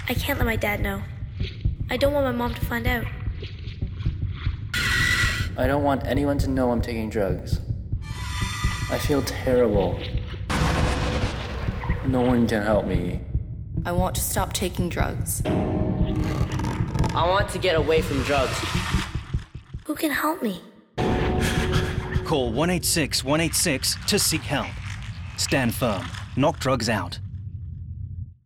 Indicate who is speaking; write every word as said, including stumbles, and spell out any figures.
Speaker 1: I can't let my dad know. I don't want my mom to find out.
Speaker 2: I don't want anyone to know I'm taking drugs. I feel terrible. No one can help me.
Speaker 3: I want to stop taking drugs.
Speaker 4: I want to get away from drugs.
Speaker 1: Who can help me?
Speaker 5: Call one eight six one eight six to seek help. Stand firm. Knock drugs out.